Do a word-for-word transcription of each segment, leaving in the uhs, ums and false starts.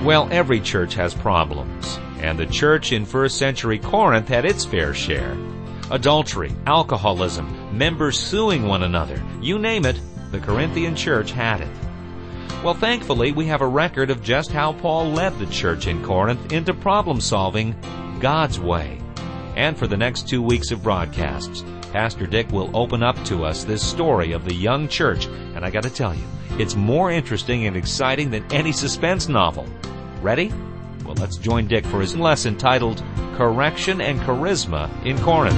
Well, every church has problems, and the church in first century Corinth had its fair share. Adultery, alcoholism, members suing one another, you name it, the Corinthian church had it. Well, thankfully, we have a record of just how Paul led the church in Corinth into problem-solving God's way. And for the next two weeks of broadcasts, Pastor Dick will open up to us this story of the young church, and I got to tell you, it's more interesting and exciting than any suspense novel. Ready? Well, let's join Dick for his lesson titled Correction and Charisma in Corinth.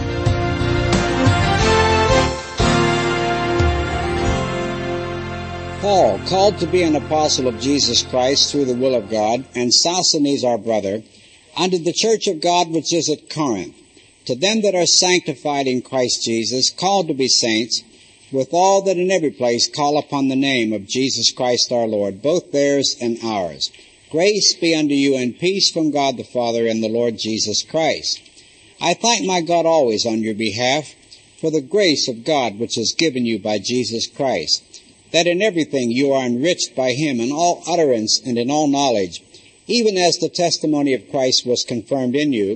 Paul, called to be an apostle of Jesus Christ through the will of God, and Sosthenes our brother, unto the church of God which is at Corinth, to them that are sanctified in Christ Jesus, called to be saints, with all that in every place call upon the name of Jesus Christ our Lord, both theirs and ours. Grace be unto you and peace from God the Father and the Lord Jesus Christ. I thank my God always on your behalf for the grace of God which is given you by Jesus Christ, that in everything you are enriched by him in all utterance and in all knowledge, even as the testimony of Christ was confirmed in you,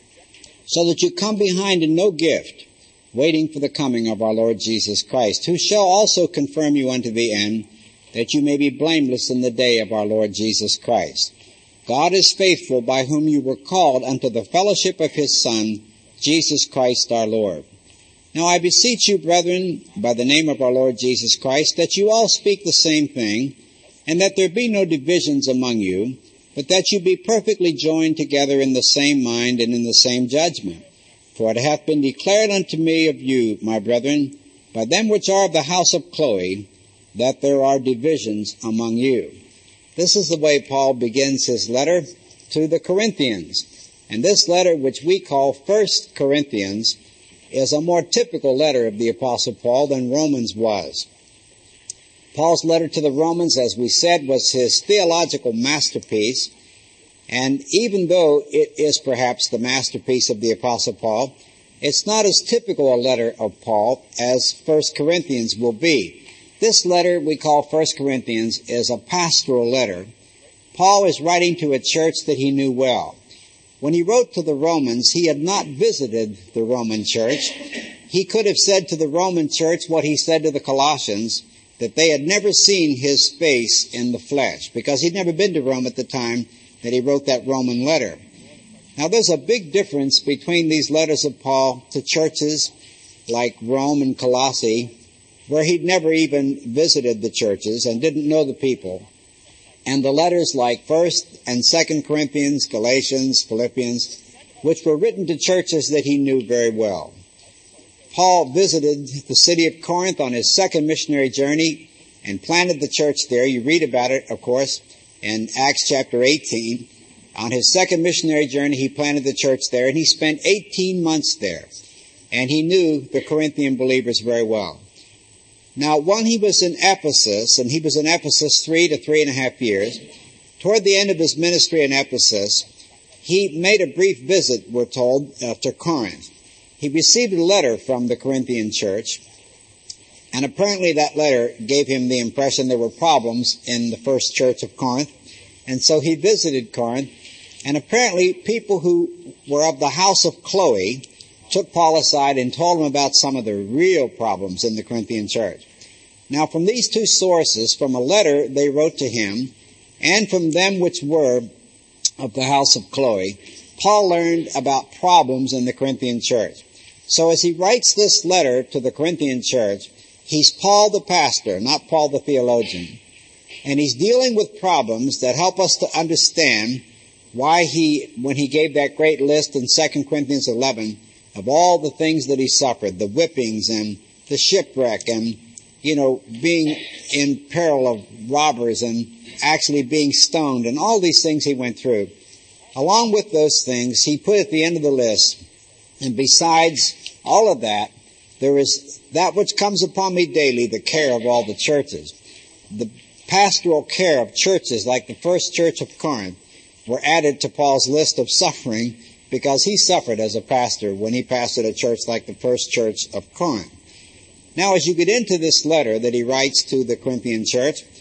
so that you come behind in no gift, waiting for the coming of our Lord Jesus Christ, who shall also confirm you unto the end, that you may be blameless in the day of our Lord Jesus Christ. God is faithful, by whom you were called unto the fellowship of his Son, Jesus Christ our Lord. Now I beseech you, brethren, by the name of our Lord Jesus Christ, that you all speak the same thing, and that there be no divisions among you, but that you be perfectly joined together in the same mind and in the same judgment. For it hath been declared unto me of you, my brethren, by them which are of the house of Chloe, that there are divisions among you. This is the way Paul begins his letter to the Corinthians. And this letter, which we call First Corinthians, is a more typical letter of the Apostle Paul than Romans was. Paul's letter to the Romans, as we said, was his theological masterpiece. And even though it is perhaps the masterpiece of the Apostle Paul, it's not as typical a letter of Paul as First Corinthians will be. This letter we call First Corinthians is a pastoral letter. Paul is writing to a church that he knew well. When he wrote to the Romans, he had not visited the Roman church. He could have said to the Roman church what he said to the Colossians, that they had never seen his face in the flesh, because he'd never been to Rome at the time that he wrote that Roman letter. Now there's a big difference between these letters of Paul to churches like Rome and Colossae, where he'd never even visited the churches and didn't know the people, and the letters like First and Second Corinthians, Galatians, Philippians, which were written to churches that he knew very well. Paul visited the city of Corinth on his second missionary journey and planted the church there. You read about it, of course, in Acts chapter eighteen. On his second missionary journey, he planted the church there, and he spent eighteen months there. And he knew the Corinthian believers very well. Now, when he was in Ephesus, and he was in Ephesus three to three and a half years, toward the end of his ministry in Ephesus, he made a brief visit, we're told, uh, to Corinth. He received a letter from the Corinthian church, and apparently that letter gave him the impression there were problems in the first church of Corinth. And so he visited Corinth, and apparently people who were of the house of Chloe took Paul aside and told him about some of the real problems in the Corinthian church. Now, from these two sources, from a letter they wrote to him, and from them which were of the house of Chloe, Paul learned about problems in the Corinthian church. So as he writes this letter to the Corinthian church, he's Paul the pastor, not Paul the theologian. And he's dealing with problems that help us to understand why he, when he gave that great list in Second Corinthians eleven, of all the things that he suffered, the whippings and the shipwreck and, you know, being in peril of robbers and actually being stoned and all these things he went through. Along with those things, he put at the end of the list, and besides all of that, there is that which comes upon me daily, the care of all the churches. The pastoral care of churches like the first church of Corinth were added to Paul's list of suffering because he suffered as a pastor when he pastored a church like the first church of Corinth. Now, as you get into this letter that he writes to the Corinthian church,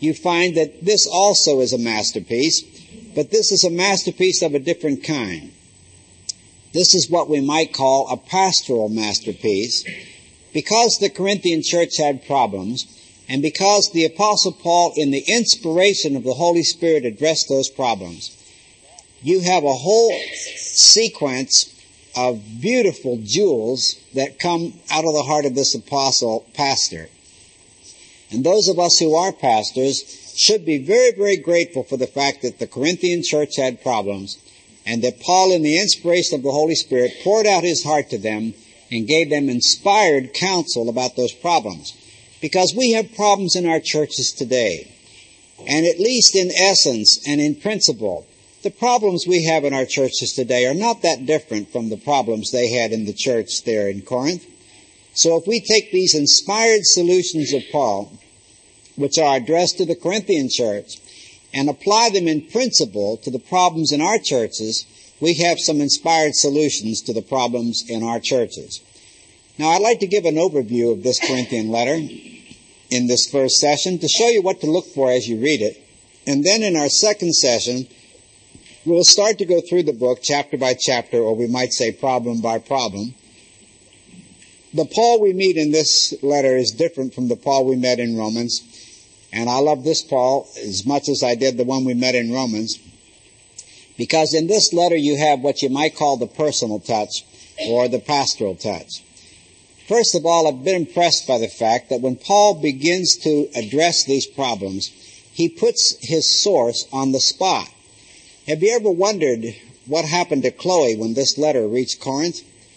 you find that this also is a masterpiece, but this is a masterpiece of a different kind. This is what we might call a pastoral masterpiece. Because the Corinthian church had problems, and because the Apostle Paul, in the inspiration of the Holy Spirit, addressed those problems, you have a whole sequence of beautiful jewels that come out of the heart of this apostle pastor. And those of us who are pastors should be very, very grateful for the fact that the Corinthian church had problems, and that Paul, in the inspiration of the Holy Spirit, poured out his heart to them and gave them inspired counsel about those problems. Because we have problems in our churches today. And at least in essence and in principle, the problems we have in our churches today are not that different from the problems they had in the church there in Corinth. So if we take these inspired solutions of Paul, which are addressed to the Corinthian church, and apply them in principle to the problems in our churches, we have some inspired solutions to the problems in our churches. Now, I'd like to give an overview of this Corinthian letter in this first session to show you what to look for as you read it. And then in our second session, we'll start to go through the book chapter by chapter, or we might say problem by problem. The Paul we meet in this letter is different from the Paul we met in Romans. And I love this Paul as much as I did the one we met in Romans, because in this letter you have what you might call the personal touch or the pastoral touch. First of all, I've been impressed by the fact that when Paul begins to address these problems, he puts his source on the spot. Have you ever wondered what happened to Chloe when this letter reached Corinth?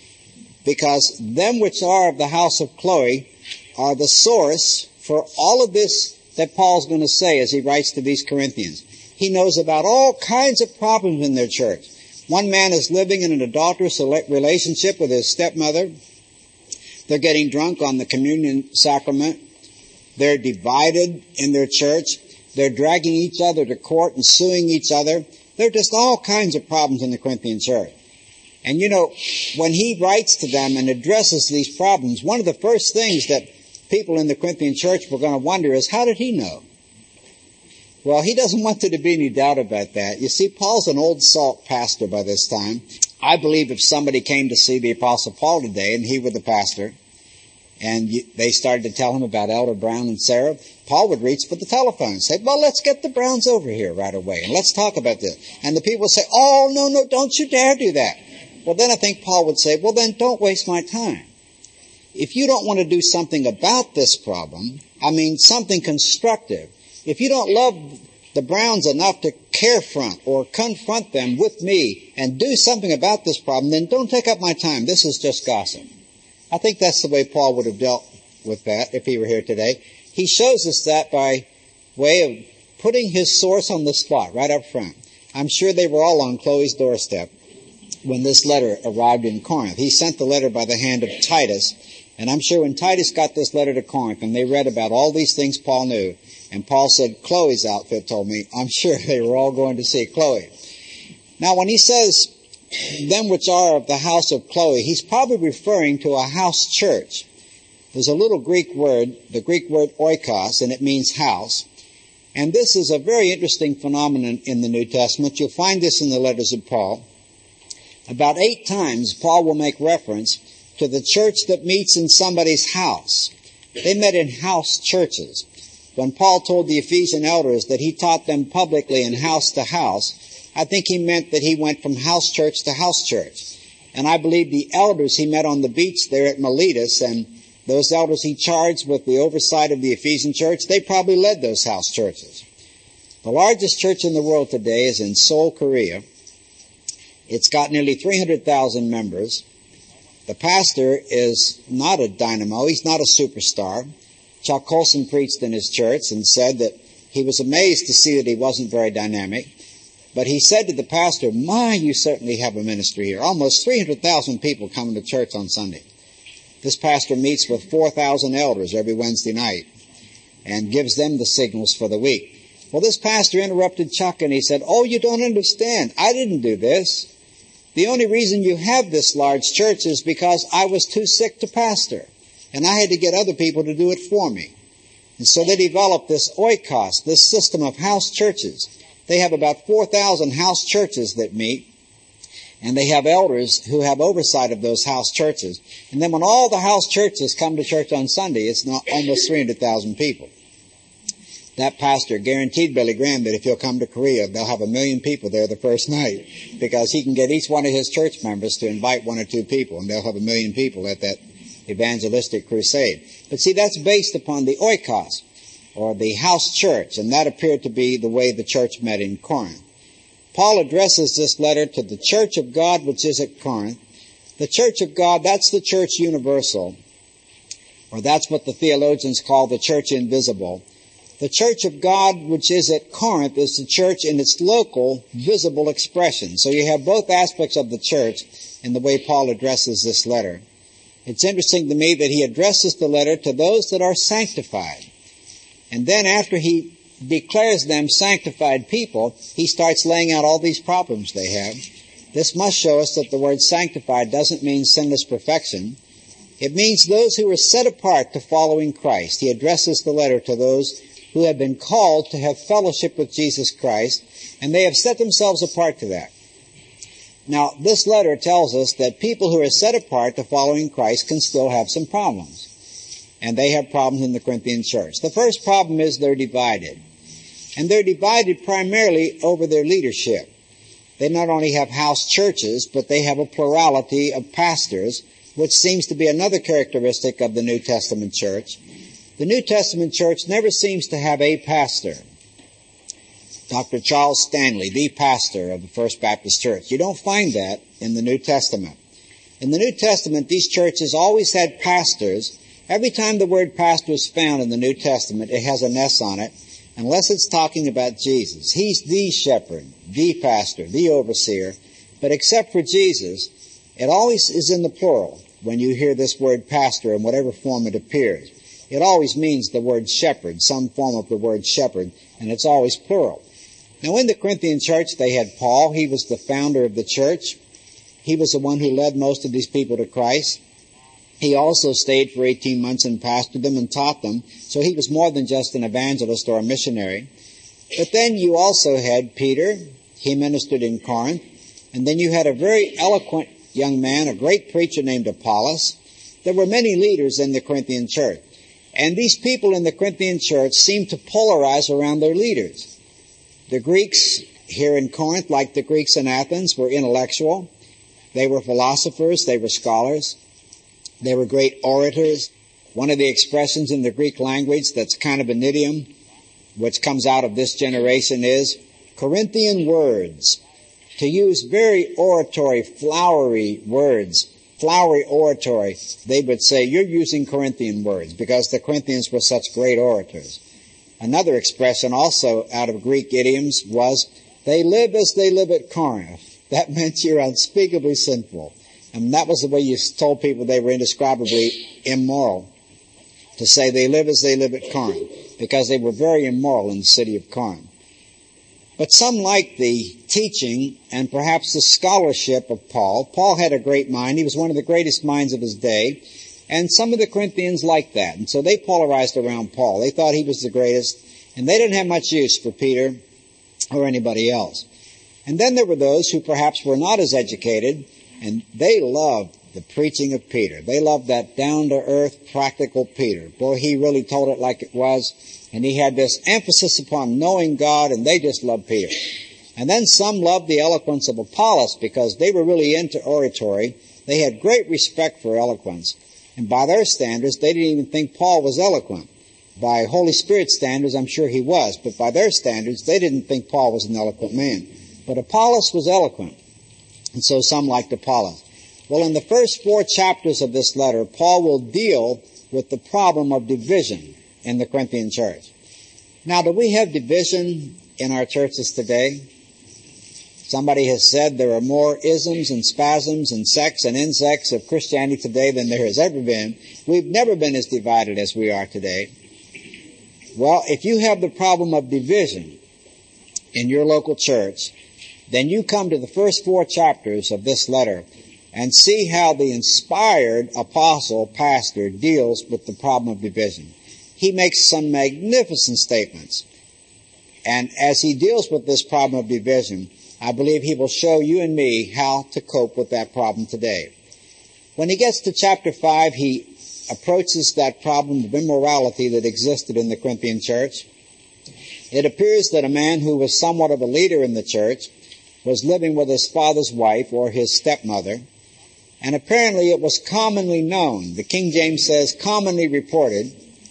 Because them which are of the house of Chloe are the source for all of this that Paul's going to say as he writes to these Corinthians. He knows about all kinds of problems in their church. One man is living in an adulterous relationship with his stepmother. They're getting drunk on the communion sacrament. They're divided in their church. They're dragging each other to court and suing each other. There are just all kinds of problems in the Corinthian church. And you know, when he writes to them and addresses these problems, one of the first things that people in the Corinthian church were going to wonder is, how did he know? Well, he doesn't want there to be any doubt about that. You see, Paul's an old salt pastor by this time. I believe if somebody came to see the Apostle Paul today, and he were the pastor, and they started to tell him about Elder Brown and Sarah, Paul would reach for the telephone and say, well, let's get the Browns over here right away, and let's talk about this. And the people would say, oh, no, no, don't you dare do that. Well, then I think Paul would say, well, then don't waste my time. If you don't want to do something about this problem, I mean something constructive, if you don't love the Browns enough to carefront or confront them with me and do something about this problem, then don't take up my time. This is just gossip. I think that's the way Paul would have dealt with that if he were here today. He shows us that by way of putting his source on the spot right up front. I'm sure they were all on Chloe's doorstep when this letter arrived in Corinth. He sent the letter by the hand of Titus. And I'm sure when Titus got this letter to Corinth and they read about all these things Paul knew, and Paul said, Chloe's outfit told me, I'm sure they were all going to see Chloe. Now, when he says, them which are of the house of Chloe, he's probably referring to a house church. There's a little Greek word, the Greek word oikos, and it means house. And this is a very interesting phenomenon in the New Testament. You'll find this in the letters of Paul. About eight times, Paul will make reference to the church that meets in somebody's house. They met in house churches. When Paul told the Ephesian elders that he taught them publicly and house to house, I think he meant that he went from house church to house church. And I believe the elders he met on the beach there at Miletus, and those elders he charged with the oversight of the Ephesian church, they probably led those house churches. The largest church in the world today is in Seoul, Korea. It's got nearly three hundred thousand members. The pastor is not a dynamo. He's not a superstar. Chuck Colson preached in his church and said that he was amazed to see that he wasn't very dynamic. But he said to the pastor, my, you certainly have a ministry here. Almost three hundred thousand people coming to church on Sunday. This pastor meets with four thousand elders every Wednesday night and gives them the signals for the week. Well, this pastor interrupted Chuck and he said, oh, you don't understand. I didn't do this. The only reason you have this large church is because I was too sick to pastor, and I had to get other people to do it for me. And so they developed this oikos, this system of house churches. They have about four thousand house churches that meet, and they have elders who have oversight of those house churches. And then when all the house churches come to church on Sunday, it's not almost three hundred thousand people. That pastor guaranteed Billy Graham that if he'll come to Korea, they'll have a million people there the first night, because he can get each one of his church members to invite one or two people, and they'll have a million people at that evangelistic crusade. But see, that's based upon the oikos, or the house church, and that appeared to be the way the church met in Corinth. Paul addresses this letter to the church of God which is at Corinth. The church of God, that's the church universal, or that's what the theologians call the church invisible. The church of God which is at Corinth is the church in its local, visible expression. So you have both aspects of the church in the way Paul addresses this letter. It's interesting to me that he addresses the letter to those that are sanctified. And then after he declares them sanctified people, he starts laying out all these problems they have. This must show us that the word sanctified doesn't mean sinless perfection. It means those who are set apart to following Christ. He addresses the letter to those who have been called to have fellowship with Jesus Christ, and they have set themselves apart to that. Now, this letter tells us that people who are set apart to following Christ can still have some problems. And they have problems in the Corinthian church. The first problem is they're divided. And they're divided primarily over their leadership. They not only have house churches, but they have a plurality of pastors, which seems to be another characteristic of the New Testament church. The New Testament church never seems to have a pastor. Doctor Charles Stanley, the pastor of the First Baptist Church. You don't find that in the New Testament. In the New Testament, these churches always had pastors. Every time the word pastor is found in the New Testament, it has an S on it, unless it's talking about Jesus. He's the shepherd, the pastor, the overseer. But except for Jesus, it always is in the plural when you hear this word pastor in whatever form it appears. It always means the word shepherd, some form of the word shepherd, and it's always plural. Now, in the Corinthian church, they had Paul. He was the founder of the church. He was the one who led most of these people to Christ. He also stayed for eighteen months and pastored them and taught them, so he was more than just an evangelist or a missionary. But then you also had Peter. He ministered in Corinth. And then you had a very eloquent young man, a great preacher named Apollos. There were many leaders in the Corinthian church. And these people in the Corinthian church seemed to polarize around their leaders. The Greeks here in Corinth, like the Greeks in Athens, were intellectual. They were philosophers. They were scholars. They were great orators. One of the expressions in the Greek language that's kind of an idiom, which comes out of this generation, is Corinthian words. To use very oratory, flowery words, flowery oratory, they would say, you're using Corinthian words, because the Corinthians were such great orators. Another expression also out of Greek idioms was, they live as they live at Corinth. That meant you're unspeakably sinful. And that was the way you told people they were indescribably immoral, to say they live as they live at Corinth, because they were very immoral in the city of Corinth. But some liked the teaching and perhaps the scholarship of Paul. Paul had a great mind. He was one of the greatest minds of his day. And some of the Corinthians liked that. And so they polarized around Paul. They thought he was the greatest. And they didn't have much use for Peter or anybody else. And then there were those who perhaps were not as educated, and they loved the preaching of Peter. They loved that down-to-earth, practical Peter. Boy, he really told it like it was. And he had this emphasis upon knowing God, and they just loved Peter. And then some loved the eloquence of Apollos because they were really into oratory. They had great respect for eloquence. And by their standards, they didn't even think Paul was eloquent. By Holy Spirit standards, I'm sure he was. But by their standards, they didn't think Paul was an eloquent man. But Apollos was eloquent. And so some liked Apollos. Well, in the first four chapters of this letter, Paul will deal with the problem of division in the Corinthian church. Now, do we have division in our churches today? Somebody has said there are more isms and spasms and sects and insects of Christianity today than there has ever been. We've never been as divided as we are today. Well, if you have the problem of division in your local church, then you come to the first four chapters of this letter and see how the inspired apostle, pastor, deals with the problem of division. he makes some magnificent statements. And as he deals with this problem of division, I believe he will show you and me how to cope with that problem today. When he gets to chapter five, he approaches that problem of immorality that existed in the Corinthian church. It appears that a man who was somewhat of a leader in the church was living with his father's wife or his stepmother, and apparently it was commonly known. The King James says commonly reported.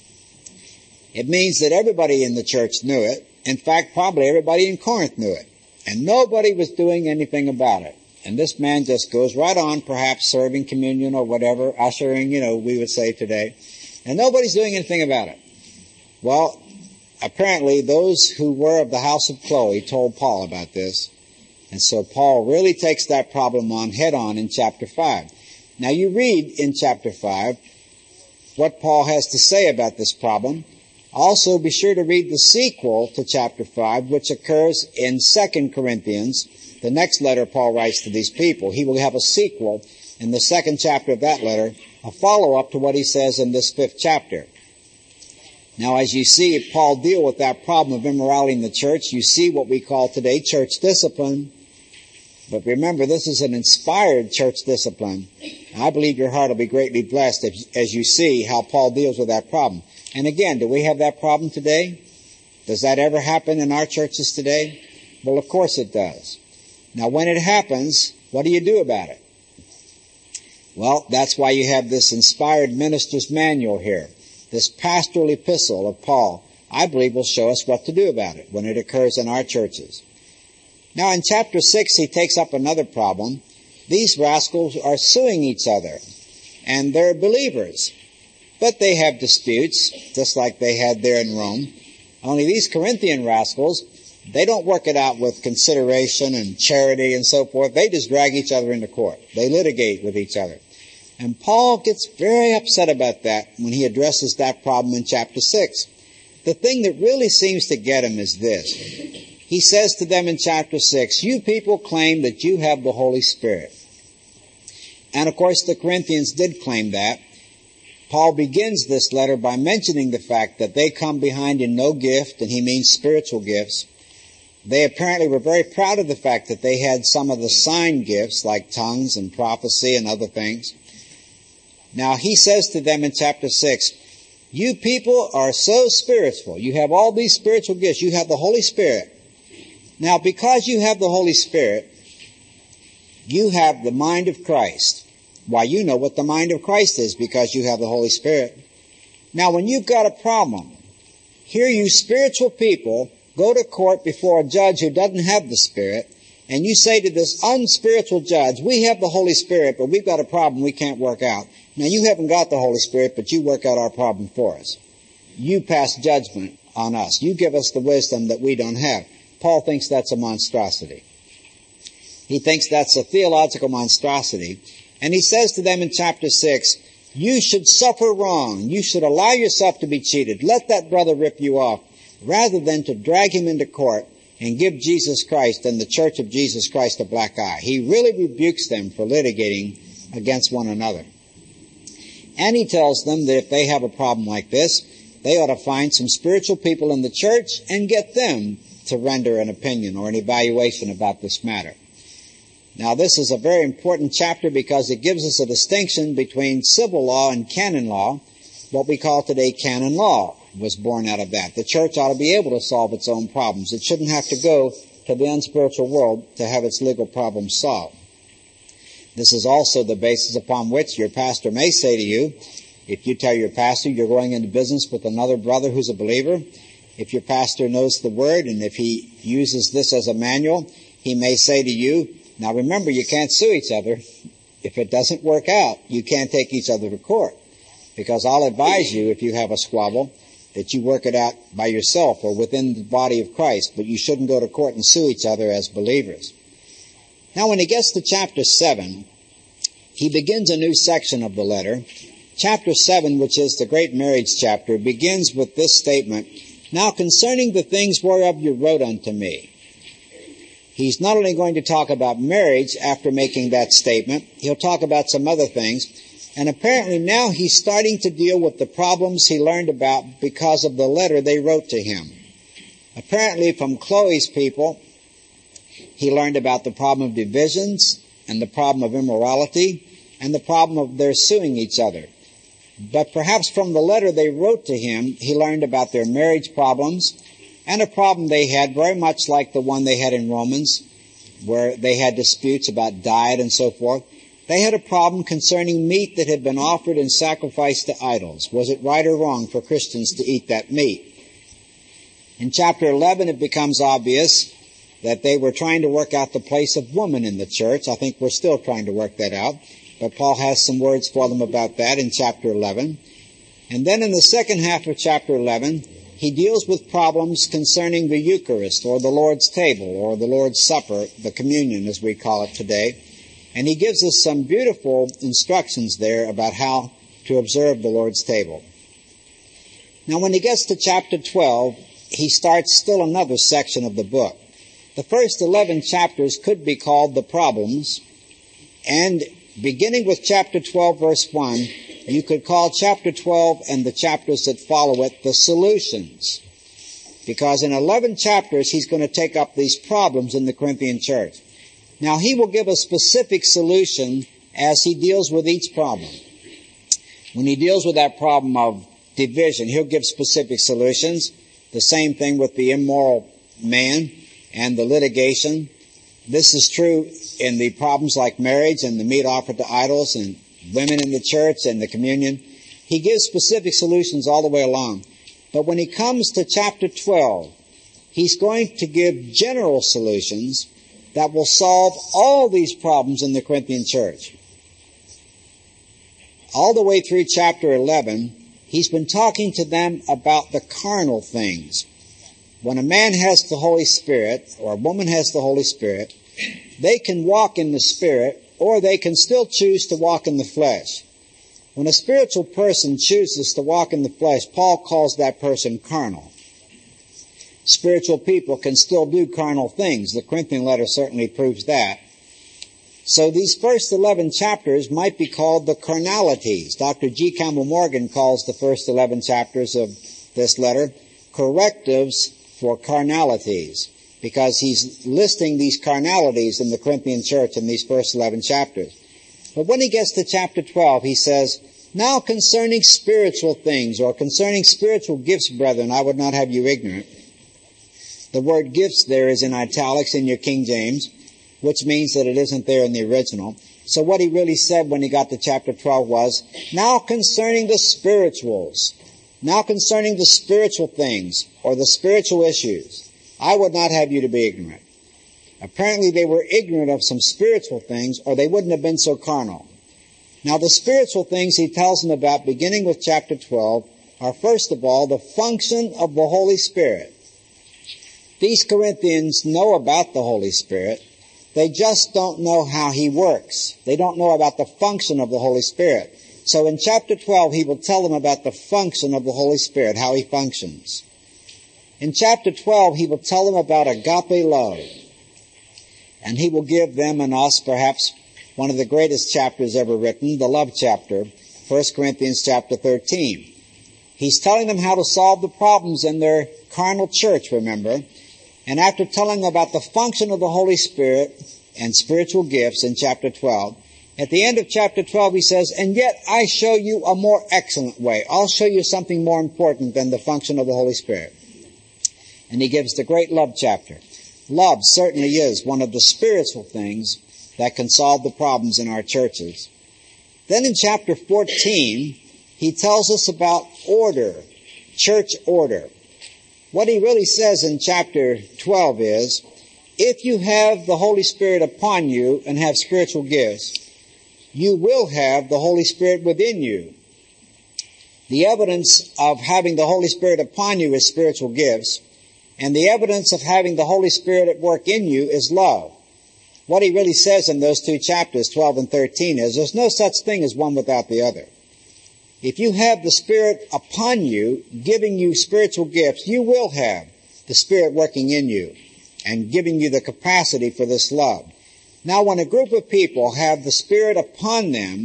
It means that everybody in the church knew it. In fact, probably everybody in Corinth knew it. And nobody was doing anything about it. And this man just goes right on, perhaps serving communion or whatever, ushering, you know, we would say today. And nobody's doing anything about it. Well, apparently those who were of the house of Chloe told Paul about this. And so Paul really takes that problem on head on in chapter five. Now you read in chapter five what Paul has to say about this problem. Also, be sure to read the sequel to chapter five, which occurs in Second Corinthians, the next letter Paul writes to these people. He will have a sequel in the second chapter of that letter, a follow-up to what he says in this fifth chapter. Now, as you see Paul deal with that problem of immorality in the church, you see what we call today church discipline. But remember, this is an inspired church discipline. I believe your heart will be greatly blessed if, as you see how Paul deals with that problem. And again, do we have that problem today? Does that ever happen in our churches today? Well, of course it does. Now, when it happens, what do you do about it? Well, that's why you have this inspired minister's manual here. This pastoral epistle of Paul, I believe, will show us what to do about it when it occurs in our churches. Now, in chapter six, he takes up another problem. These rascals are suing each other, and they're believers. But they have disputes, just like they had there in Rome. Only these Corinthian rascals, they don't work it out with consideration and charity and so forth. They just drag each other into court. They litigate with each other. And Paul gets very upset about that when he addresses that problem in chapter six. The thing that really seems to get him is this. He says to them in chapter six, you people claim that you have the Holy Spirit. And of course the Corinthians did claim that. Paul begins this letter by mentioning the fact that they come behind in no gift, and he means spiritual gifts. They apparently were very proud of the fact that they had some of the sign gifts, like tongues and prophecy and other things. Now, he says to them in chapter six, you people are so spiritual. You have all these spiritual gifts. You have the Holy Spirit. Now, because you have the Holy Spirit, you have the mind of Christ. Why, you know what the mind of Christ is because you have the Holy Spirit. Now, when you've got a problem, here you spiritual people go to court before a judge who doesn't have the Spirit, and you say to this unspiritual judge, we have the Holy Spirit, but we've got a problem we can't work out. Now, you haven't got the Holy Spirit, but you work out our problem for us. You pass judgment on us. You give us the wisdom that we don't have. Paul thinks that's a monstrosity. He thinks that's a theological monstrosity. And he says to them in chapter six, you should suffer wrong. You should allow yourself to be cheated. Let that brother rip you off, rather than to drag him into court and give Jesus Christ and the church of Jesus Christ a black eye. He really rebukes them for litigating against one another. And he tells them that if they have a problem like this, they ought to find some spiritual people in the church and get them to render an opinion or an evaluation about this matter. Now, this is a very important chapter because it gives us a distinction between civil law and canon law. What we call today canon law was born out of that. The church ought to be able to solve its own problems. It shouldn't have to go to the unspiritual world to have its legal problems solved. This is also the basis upon which your pastor may say to you, if you tell your pastor you're going into business with another brother who's a believer, if your pastor knows the word and if he uses this as a manual, he may say to you, now remember, you can't sue each other. If it doesn't work out, you can't take each other to court. Because I'll advise you, if you have a squabble, that you work it out by yourself or within the body of Christ, but you shouldn't go to court and sue each other as believers. Now, when he gets to chapter seven, he begins a new section of the letter. Chapter seven, which is the great marriage chapter, begins with this statement, now concerning the things whereof you wrote unto me. He's not only going to talk about marriage after making that statement, he'll talk about some other things. And apparently now he's starting to deal with the problems he learned about because of the letter they wrote to him. Apparently from Chloe's people, he learned about the problem of divisions and the problem of immorality and the problem of their suing each other. But perhaps from the letter they wrote to him, he learned about their marriage problems and a problem they had very much like the one they had in Romans, where they had disputes about diet and so forth. They had a problem concerning meat that had been offered and sacrificed to idols. Was it right or wrong for Christians to eat that meat? In chapter eleven, it becomes obvious that they were trying to work out the place of woman in the church. I think we're still trying to work that out. But Paul has some words for them about that in chapter eleven. And then in the second half of chapter eleven, he deals with problems concerning the Eucharist, or the Lord's table, or the Lord's Supper, the communion as we call it today. And he gives us some beautiful instructions there about how to observe the Lord's table. Now when he gets to chapter twelve, he starts still another section of the book. The first eleven chapters could be called the problems, and beginning with chapter twelve, verse one, you could call chapter twelve and the chapters that follow it the solutions. Because in eleven chapters, he's going to take up these problems in the Corinthian church. Now, he will give a specific solution as he deals with each problem. When he deals with that problem of division, he'll give specific solutions. The same thing with the immoral man and the litigation. This is true in the problems like marriage and the meat offered to idols and women in the church and the communion. He gives specific solutions all the way along. But when he comes to chapter twelve, he's going to give general solutions that will solve all these problems in the Corinthian church. All the way through chapter eleven, he's been talking to them about the carnal things. When a man has the Holy Spirit, or a woman has the Holy Spirit, they can walk in the Spirit, or they can still choose to walk in the flesh. When a spiritual person chooses to walk in the flesh, Paul calls that person carnal. Spiritual people can still do carnal things. The Corinthian letter certainly proves that. So these first eleven chapters might be called the carnalities. Doctor G. Campbell Morgan calls the first eleven chapters of this letter correctives for carnalities, because he's listing these carnalities in the Corinthian church in these first eleven chapters. But when he gets to chapter twelve, he says, "Now concerning spiritual things," or concerning spiritual gifts, brethren, I would not have you ignorant. The word gifts there is in italics in your King James, which means that it isn't there in the original. So what he really said when he got to chapter twelve was, now concerning the spirituals, now concerning the spiritual things, or the spiritual issues, I would not have you to be ignorant. Apparently they were ignorant of some spiritual things, or they wouldn't have been so carnal. Now the spiritual things he tells them about, beginning with chapter twelve, are first of all the function of the Holy Spirit. These Corinthians know about the Holy Spirit. They just don't know how he works. They don't know about the function of the Holy Spirit. So in chapter twelve, he will tell them about the function of the Holy Spirit, how he functions. In chapter twelve, he will tell them about agape love. And he will give them and us perhaps one of the greatest chapters ever written, the love chapter, First Corinthians chapter thirteen. He's telling them how to solve the problems in their carnal church, remember. And after telling them about the function of the Holy Spirit and spiritual gifts in chapter twelve, at the end of chapter twelve he says, and yet I show you a more excellent way. I'll show you something more important than the function of the Holy Spirit. And he gives the great love chapter. Love certainly is one of the spiritual things that can solve the problems in our churches. Then in chapter fourteen, he tells us about order, church order. What he really says in chapter twelve is, if you have the Holy Spirit upon you and have spiritual gifts, you will have the Holy Spirit within you. The evidence of having the Holy Spirit upon you is spiritual gifts, and the evidence of having the Holy Spirit at work in you is love. What he really says in those two chapters, twelve and thirteen, is there's no such thing as one without the other. If you have the Spirit upon you, giving you spiritual gifts, you will have the Spirit working in you and giving you the capacity for this love. Now, when a group of people have the Spirit upon them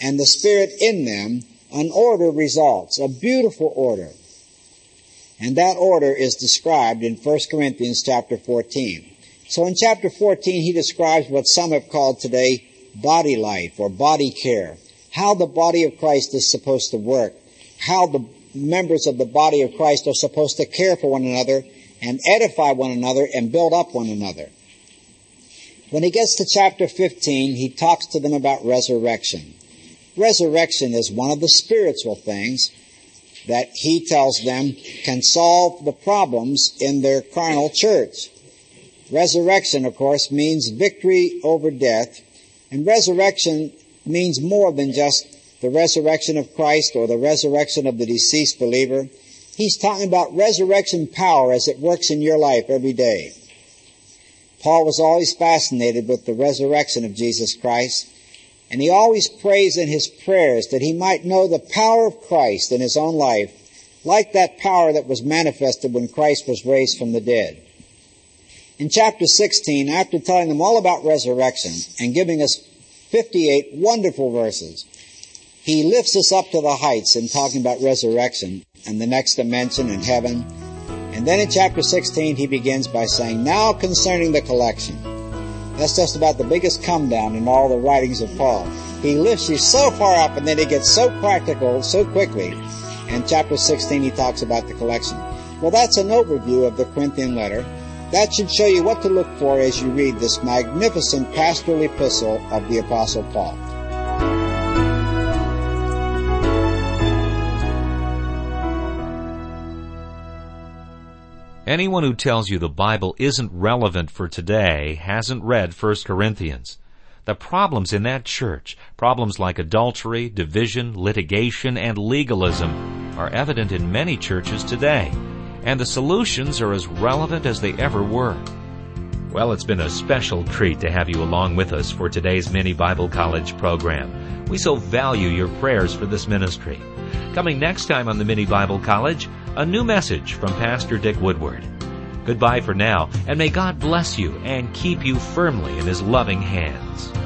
and the Spirit in them, an order results, a beautiful order. And that order is described in First Corinthians chapter fourteen. So in chapter fourteen, he describes what some have called today body life or body care, how the body of Christ is supposed to work, how the members of the body of Christ are supposed to care for one another and edify one another and build up one another. When he gets to chapter fifteen, he talks to them about resurrection. Resurrection is one of the spiritual things that he tells them can solve the problems in their carnal church. Resurrection, of course, means victory over death, and resurrection means more than just the resurrection of Christ or the resurrection of the deceased believer. He's talking about resurrection power as it works in your life every day. Paul was always fascinated with the resurrection of Jesus Christ, and he always prays in his prayers that he might know the power of Christ in his own life, like that power that was manifested when Christ was raised from the dead. In chapter sixteen, after telling them all about resurrection and giving us fifty-eight wonderful verses, he lifts us up to the heights in talking about resurrection and the next dimension in heaven. And then in chapter sixteen, he begins by saying, now concerning the collection. That's just about the biggest come down in all the writings of Paul. He lifts you so far up and then he gets so practical so quickly. In chapter sixteen, he talks about the collection. Well, that's an overview of the Corinthian letter. That should show you what to look for as you read this magnificent pastoral epistle of the Apostle Paul. Anyone who tells you the Bible isn't relevant for today hasn't read First Corinthians. The problems in that church, problems like adultery, division, litigation, and legalism, are evident in many churches today, and the solutions are as relevant as they ever were. Well, it's been a special treat to have you along with us for today's Mini Bible College program. We so value your prayers for this ministry. Coming next time on the Mini Bible College, a new message from Pastor Dick Woodward. Goodbye for now, and may God bless you and keep you firmly in His loving hands.